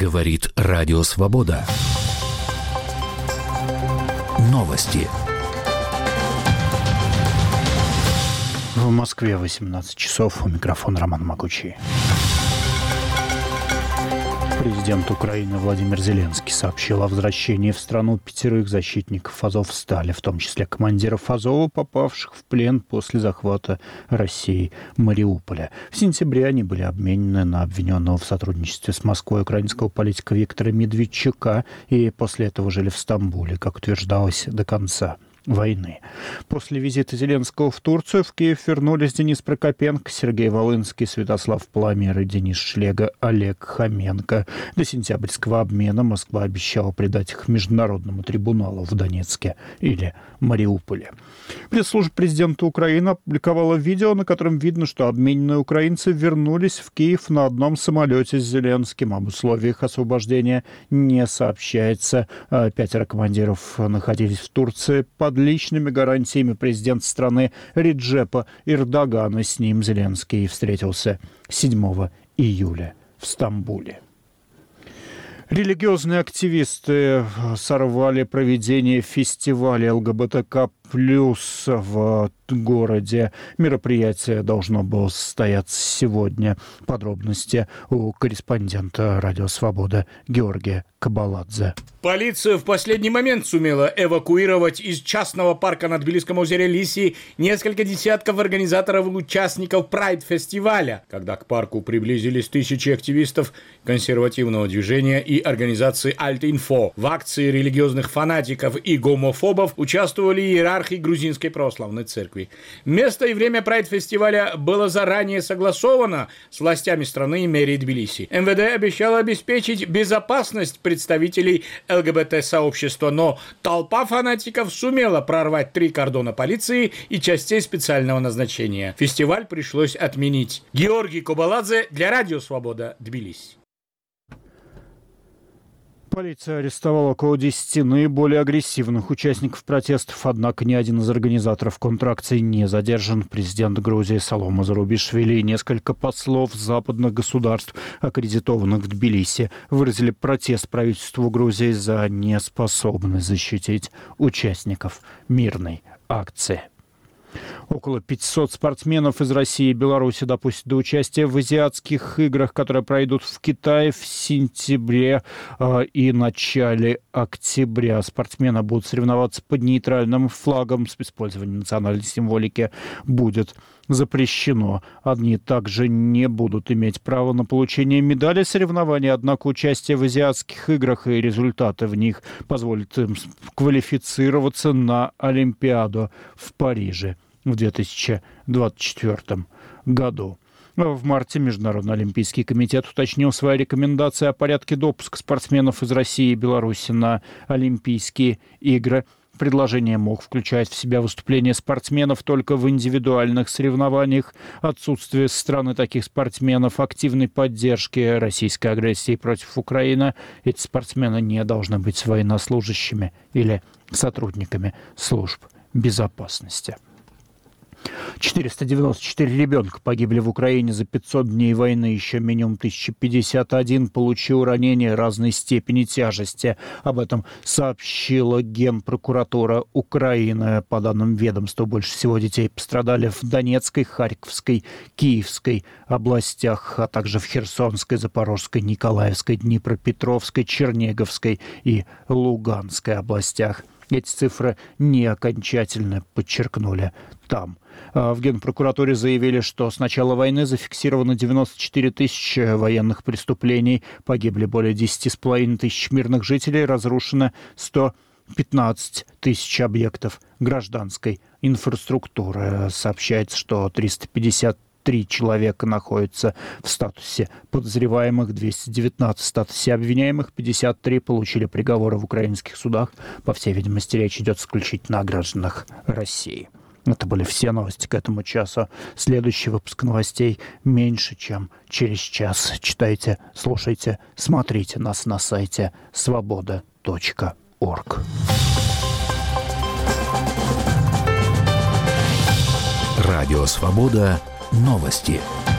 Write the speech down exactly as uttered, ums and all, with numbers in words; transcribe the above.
Говорит Радио Свобода. Новости. В Москве восемнадцать часов. У микрофона Роман Могучий. Президент Украины Владимир Зеленский сообщил о возвращении в страну пятерых защитников Азовстали, в том числе командиров Азова, попавших в плен после захвата Россией Мариуполя. В сентябре они были обменены на обвиненного в сотрудничестве с Москвой украинского политика Виктора Медведчука и после этого жили в Стамбуле, как утверждалось, до конца войны. После визита Зеленского в Турцию в Киев вернулись Денис Прокопенко, Сергей Волынский, Святослав Паламер, Денис Шлега, Олег Хоменко. До сентябрьского обмена Москва обещала предать их Международному трибуналу в Донецке или Мариуполе. Пресс-служба президента Украины опубликовала видео, на котором видно, что обмененные украинцы вернулись в Киев на одном самолете с Зеленским. Об условиях освобождения не сообщается. Пятеро командиров находились в Турции под личными гарантиями президента страны Реджепа Эрдогана. С ним Зеленский встретился седьмого июля в Стамбуле. Религиозные активисты сорвали проведение фестиваля ЛГБТК плюс в городе. Мероприятие должно было состояться сегодня. Подробности у корреспондента Радио Свобода Георгия Кабаладзе. Полиция в последний момент сумела эвакуировать из частного парка на Тбилисском озере Лиси несколько десятков организаторов и участников Прайд-фестиваля. Когда к парку приблизились тысячи активистов консервативного движения и организации Альт-Инфо, в акции религиозных фанатиков и гомофобов участвовали иерархи грузинской православной церкви. Место и время Прайд-фестиваля было заранее согласовано с властями страны и мэрией Тбилиси. МВД обещало обеспечить безопасность представителей ЛГБТ-сообщества, но толпа фанатиков сумела прорвать три кордона полиции и частей специального назначения. Фестиваль пришлось отменить. Георгий Кабаладзе для Радио Свобода, Тбилиси. Полиция арестовала около десяти наиболее агрессивных участников протестов, однако ни один из организаторов контракции не задержан. Президент Грузии Саломе Зурабишвили и несколько послов западных государств, аккредитованных в Тбилиси, выразили протест правительству Грузии за неспособность защитить участников мирной акции. Около пятисот спортсменов из России и Беларуси допустят до участия в азиатских играх, которые пройдут в Китае в сентябре э, и начале октября. Спортсмены будут соревноваться под нейтральным флагом. С использованием национальной символики будет запрещено. Они также не будут иметь права на получение медали соревнований, однако участие в азиатских играх и результаты в них позволят им квалифицироваться на Олимпиаду в Париже в две тысячи двадцать четвёртом году. В марте Международный олимпийский комитет уточнил свои рекомендации о порядке допуска спортсменов из России и Беларуси на Олимпийские игры. Предложение мог включать в себя выступления спортсменов только в индивидуальных соревнованиях, отсутствие со стороны таких спортсменов активной поддержки российской агрессии против Украины. Эти спортсмены не должны быть военнослужащими или сотрудниками служб безопасности. четыреста девяносто четыре ребенка погибли в Украине за пятьсот дней войны. Еще минимум тысяча пятьдесят один получил ранения разной степени тяжести. Об этом сообщила Генпрокуратура Украины. По данным ведомства, больше всего детей пострадали в Донецкой, Харьковской, Киевской областях, а также в Херсонской, Запорожской, Николаевской, Днепропетровской, Черниговской и Луганской областях. Эти цифры не окончательны, подчеркнули там. В Генпрокуратуре заявили, что с начала войны зафиксировано девяносто четыре тысячи военных преступлений, погибли более десять с половиной тысяч мирных жителей, разрушено сто пятнадцать тысяч объектов гражданской инфраструктуры. Сообщается, что триста пятьдесят три человека находятся в статусе подозреваемых, двести девятнадцать в статусе обвиняемых, пятьдесят три получили приговоры в украинских судах. По всей видимости, речь идет исключительно о гражданах России. Это были все новости к этому часу. Следующий выпуск новостей меньше, чем через час. Читайте, слушайте, смотрите нас на сайте свобода точка орг. Радио Свобода. Новости.